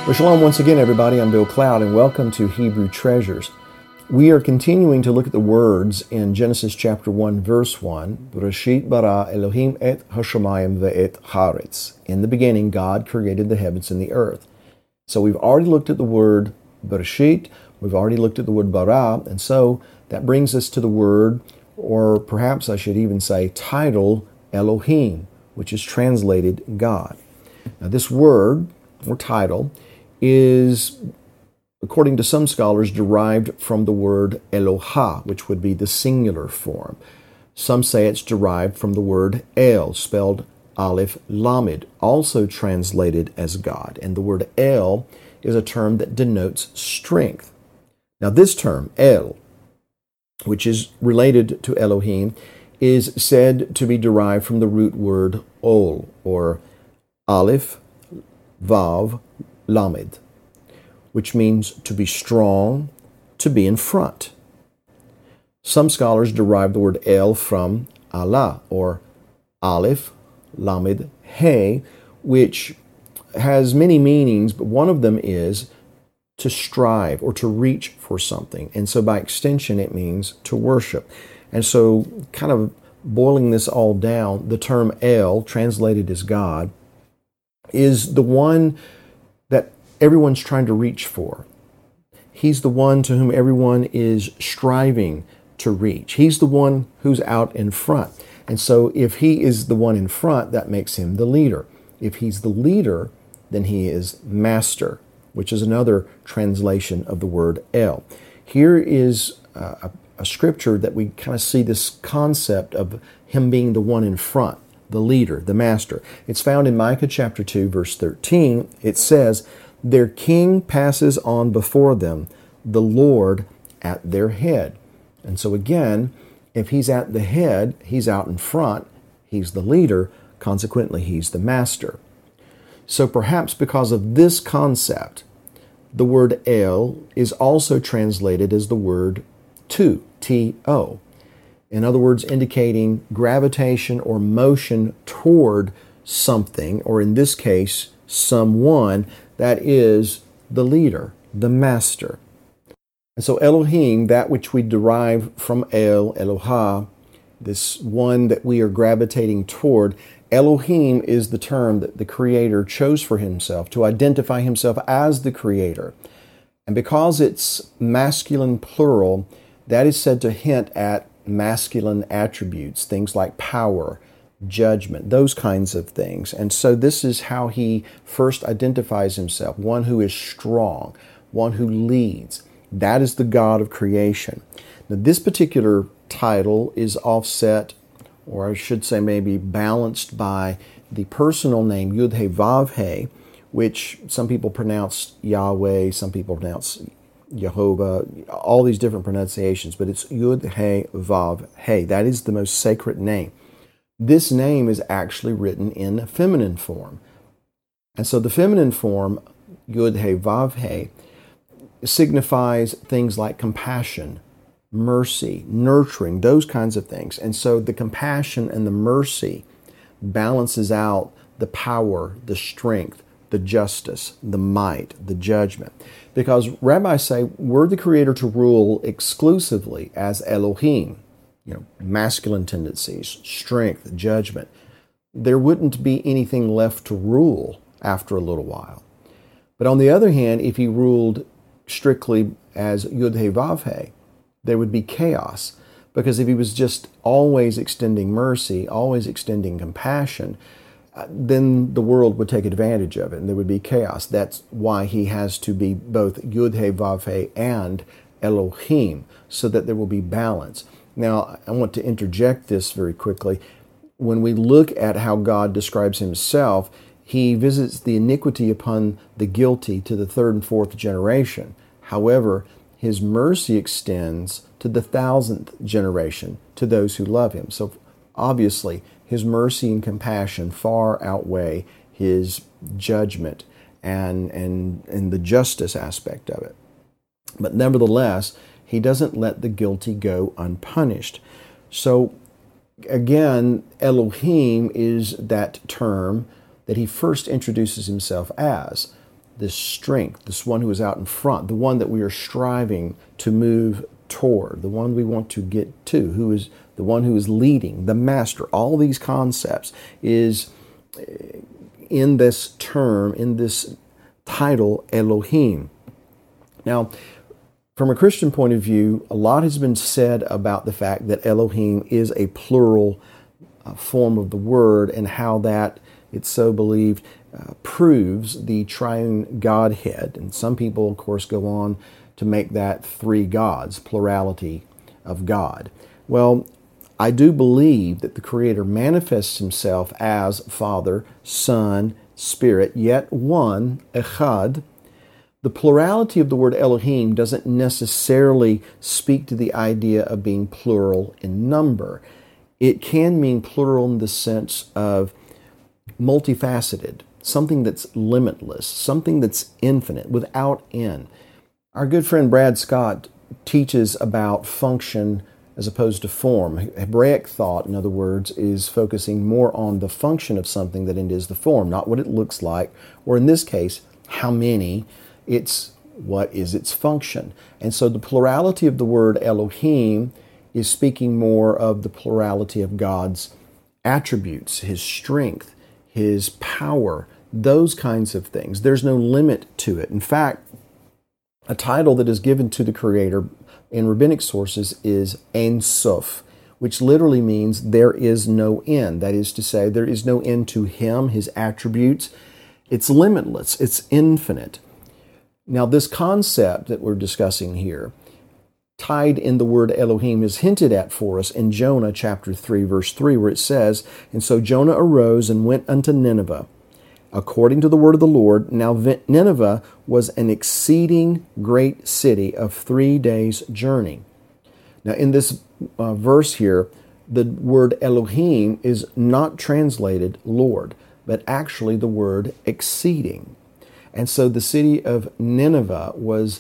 Well, shalom once again, everybody. I'm Bill Cloud, and welcome to Hebrew Treasures. We are continuing to look at the words in Genesis chapter 1, verse 1. Bereshit bara Elohim et hashamayim ve'et haaretz. In the beginning, God created the heavens and the earth. So we've already looked at the word Bereshit. We've already looked at the word bara. And so that brings us to the word, or perhaps I should even say title, Elohim, which is translated God. Now this word, or title, is, according to some scholars, derived from the word Elohah, which would be the singular form. Some say it's derived from the word El, spelled Aleph Lamed, also translated as God. And the word El is a term that denotes strength. Now this term, El, which is related to Elohim, is said to be derived from the root word Ol, or Aleph Vav Lamed, which means to be strong, to be in front. Some scholars derive the word El from Allah, or Aleph Lamed He, which has many meanings, but one of them is to strive or to reach for something. And so by extension, it means to worship. And so kind of boiling this all down, the term El, translated as God, is the one that everyone's trying to reach for. He's the one to whom everyone is striving to reach. He's the one who's out in front. And so if he is the one in front, that makes him the leader. If he's the leader, then he is master, which is another translation of the word El. Here is a scripture that we kind of see this concept of him being the one in front, the leader, the master. It's found in Micah chapter 2, verse 13. It says, "Their king passes on before them, the Lord at their head." And so again, if he's at the head, he's out in front, he's the leader, consequently he's the master. So perhaps because of this concept, the word El is also translated as the word to, T-O. In other words, indicating gravitation or motion toward something, or in this case, someone that is the leader, the master. And so Elohim, that which we derive from El, Elohah, this one that we are gravitating toward, Elohim is the term that the Creator chose for himself to identify himself as the Creator. And because it's masculine plural, that is said to hint at masculine attributes, things like power, judgment, those kinds of things. And so this is how he first identifies himself, one who is strong, one who leads. That is the God of creation. Now this particular title is offset, or I should say maybe balanced by the personal name Yud-He-Vav-He, which some people pronounce Yahweh, some people pronounce Jehovah, all these different pronunciations, but it's Yud-He-Vav-He. That is the most sacred name. This name is actually written in feminine form. And so the feminine form, Yud-He-Vav-He, signifies things like compassion, mercy, nurturing, those kinds of things. And so the compassion and the mercy balances out the power, the strength, the justice, the might, the judgment. Because rabbis say we're the Creator to rule exclusively as Elohim, masculine tendencies, strength, judgment. There wouldn't be anything left to rule after a little while. But on the other hand, if he ruled strictly as Yud-He-Vav-He, there would be chaos. Because if he was just always extending mercy, always extending compassion, then the world would take advantage of it and there would be chaos. That's why he has to be both Yud-He-Vav-He and Elohim, so that there will be balance. Now, I want to interject this very quickly. When we look at how God describes himself, he visits the iniquity upon the guilty to the third and fourth generation. However, his mercy extends to the 1,000th generation, to those who love him. So obviously, his mercy and compassion far outweigh his judgment and the justice aspect of it. But nevertheless, he doesn't let the guilty go unpunished. So again, Elohim is that term that he first introduces himself as. this strength, this one who is out in front, the one that we are striving to move toward, the one we want to get to, who is the one who is leading, the master. All these concepts is in this term, in this title, Elohim. Now, from a Christian point of view, a lot has been said about the fact that Elohim is a plural form of the word, and how that, it's so believed, proves the triune Godhead. And some people, of course, go on to make that three gods, plurality of God. Well, I do believe that the Creator manifests Himself as Father, Son, Spirit, yet one, Echad. The plurality of the word Elohim doesn't necessarily speak to the idea of being plural in number. It can mean plural in the sense of multifaceted, something that's limitless, something that's infinite, without end. Our good friend Brad Scott teaches about function as opposed to form. Hebraic thought, in other words, is focusing more on the function of something than it is the form, not what it looks like, or in this case, how many. It's what is its function. And so the plurality of the word Elohim is speaking more of the plurality of God's attributes, His strength, His power, those kinds of things. There's no limit to it. In fact, a title that is given to the Creator in rabbinic sources is Ein Sof, which literally means there is no end. That is to say, there is no end to Him, His attributes. It's limitless. It's infinite. Now, this concept that we're discussing here, tied in the word Elohim, is hinted at for us in Jonah chapter 3, verse 3, where it says, "And so Jonah arose and went unto Nineveh, according to the word of the Lord. Now Nineveh was an exceeding great city of 3 days' journey." Now, in this verse here, the word Elohim is not translated Lord, but actually the word exceeding. And so the city of Nineveh was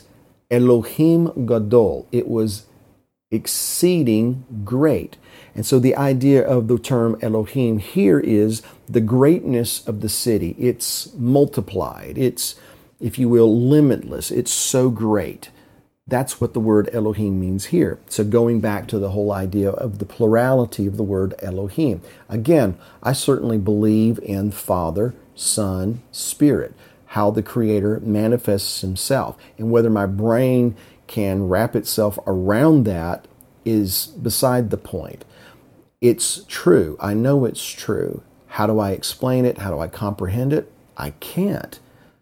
Elohim Gadol. It was exceeding great. And so the idea of the term Elohim here is the greatness of the city. It's multiplied. It's, if you will, limitless. It's so great. That's what the word Elohim means here. So going back to the whole idea of the plurality of the word Elohim. Again, I certainly believe in Father, Son, Spirit, how the Creator manifests Himself. And whether my brain can wrap itself around that is beside the point. It's true. I know it's true. How do I explain it? How do I comprehend it? I can't.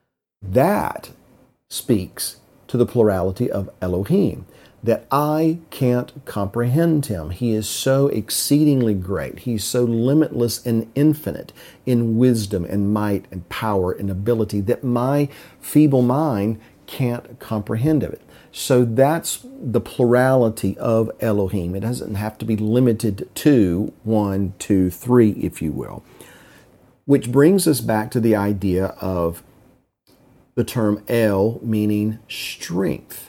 That speaks to the plurality of Elohim, that I can't comprehend Him. He is so exceedingly great. He's so limitless and infinite in wisdom and might and power and ability that my feeble mind can't comprehend of it. So that's the plurality of Elohim. It doesn't have to be limited to 1, 2, 3, if you will. Which brings us back to the idea of the term El, meaning strength.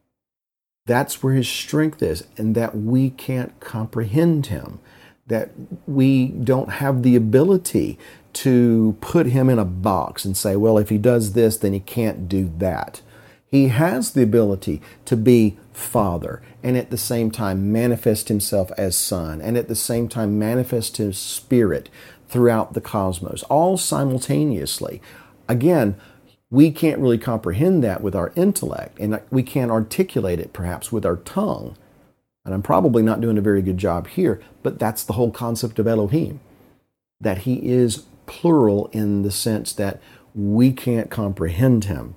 That's where His strength is, and that we can't comprehend Him, that we don't have the ability to put Him in a box and say, well, if He does this, then He can't do that. He has the ability to be Father, and at the same time manifest Himself as Son, and at the same time manifest His Spirit throughout the cosmos, all simultaneously. Again, we can't really comprehend that with our intellect, and we can't articulate it perhaps with our tongue. And I'm probably not doing a very good job here, but that's the whole concept of Elohim, that He is plural in the sense that we can't comprehend Him.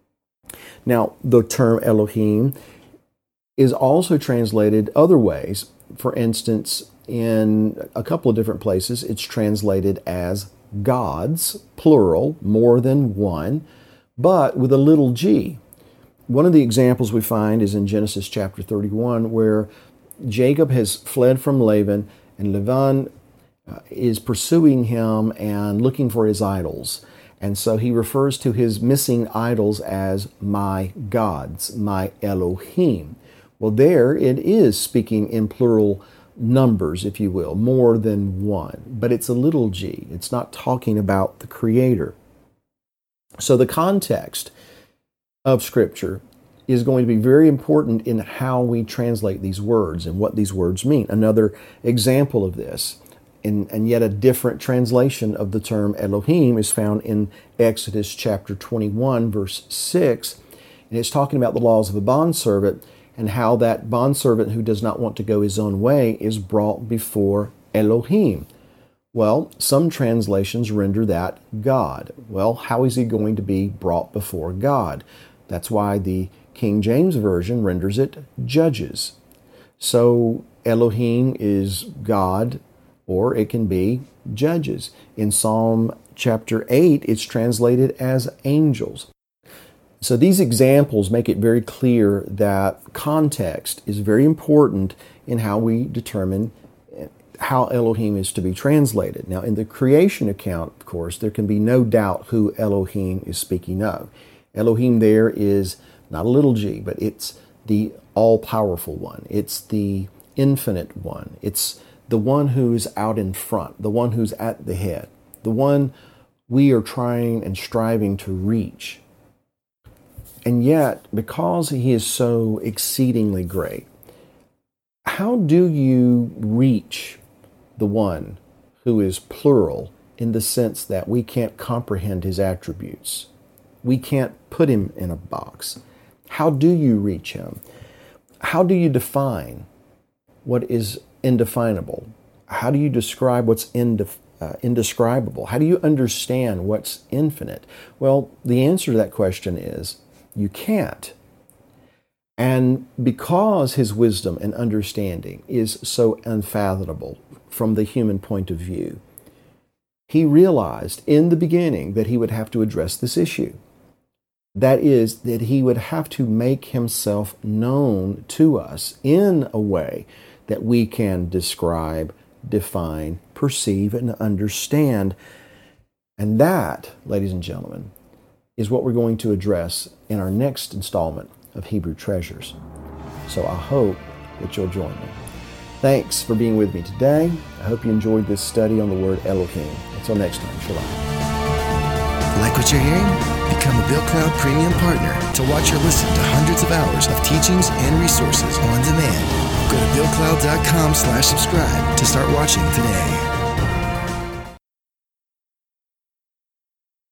Now, the term Elohim is also translated other ways. For instance, in a couple of different places, it's translated as gods, plural, more than one, but with a little g. One of the examples we find is in Genesis chapter 31, where Jacob has fled from Laban, and Laban is pursuing him and looking for his idols. And so he refers to his missing idols as my gods, my Elohim. Well, there it is speaking in plural numbers, if you will, more than one. But it's a little g. It's not talking about the Creator. So the context of Scripture is going to be very important in how we translate these words and what these words mean. Another example of this, and yet a different translation of the term Elohim, is found in Exodus chapter 21, verse 6. And it's talking about the laws of a bondservant and how that bondservant who does not want to go his own way is brought before Elohim. Well, some translations render that God. Well, how is he going to be brought before God? That's why the King James Version renders it judges. So Elohim is God, or it can be judges. In Psalm chapter 8, it's translated as angels. So these examples make it very clear that context is very important in how we determine how Elohim is to be translated. Now, in the creation account, of course, there can be no doubt who Elohim is speaking of. Elohim there is not a little g, but it's the all-powerful one. It's the infinite one. It's the one who's out in front, the one who's at the head, the one we are trying and striving to reach. And yet, because he is so exceedingly great, how do you reach the one who is plural in the sense that we can't comprehend his attributes? We can't put him in a box. How do you reach him? How do you define what is indefinable? How do you describe what's indescribable? How do you understand what's infinite? Well, the answer to that question is you can't. And because his wisdom and understanding is so unfathomable from the human point of view, he realized in the beginning that he would have to address this issue. That is, that he would have to make himself known to us in a way that we can describe, define, perceive, and understand. And that, ladies and gentlemen, is what we're going to address in our next installment of Hebrew Treasures. So I hope that you'll join me. Thanks for being with me today. I hope you enjoyed this study on the word Elohim. Until next time, shalom. Like what you're hearing? Become a Bill Cloud Premium Partner to watch or listen to hundreds of hours of teachings and resources on demand. Go to BillCloud.com/subscribe to start watching today.